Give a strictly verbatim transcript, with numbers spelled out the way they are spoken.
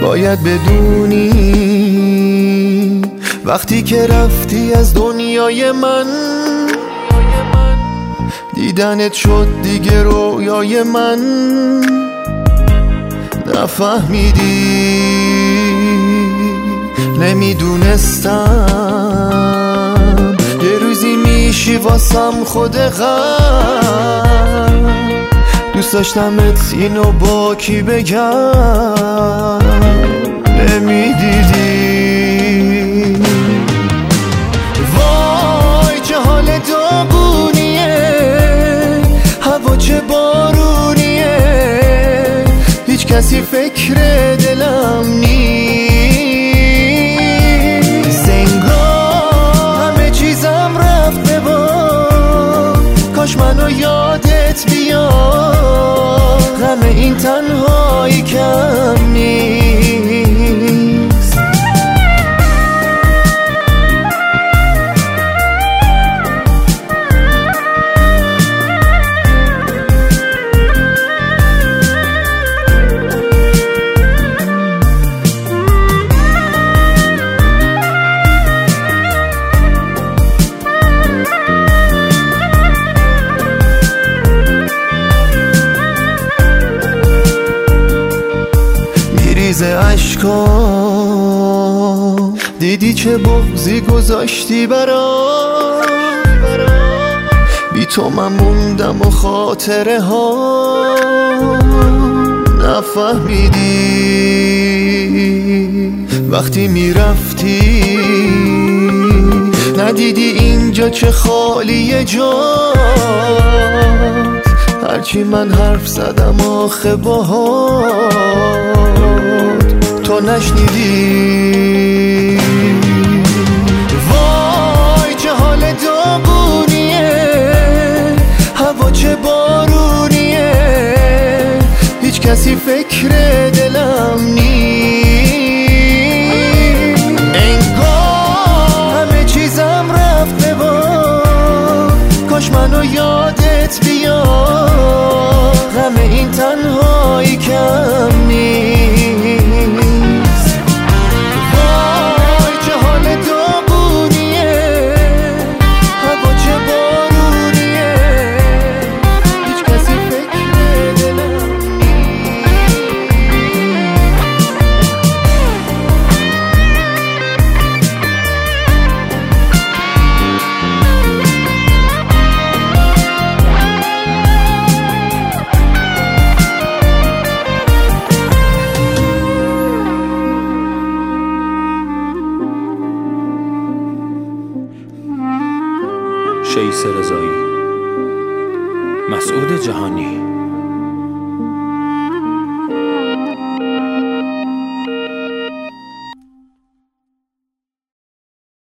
باید بدونی وقتی که رفتی از دنیای من، دیدنت شد دیگه رویای من. نفهمیدی، نمیدونستم یه روزی میشی واسم خود غم. دوست داشتمت اینو با کی بگم، نمیدیدی. وای چه حال داغونیه، هوا چه بارونیه، هیچ کسی فکر دلم نیست. انگار همه چیزم رفت به باد، کاش منو یادت بیاد، غم این تنهایی کم نیست. ز اشکام دیدی چه بغضی گذاشتی برام، بی تو من موندم و خاطره ها. نفهمیدی وقتی میرفتی، ندیدی اینجا چه خالیه جات. هرچی من حرف زدم آخه باهات تو نشنیدی. وای چه حال داغونیه، هوا چه بارونیه، هیچ کسی فکر دلم نیست. انگار همه چیزم رفت به باد، کاش منو یادت بیاد، غم این تنهایی کم نیست. شیس رضایی، مسعود جهانی.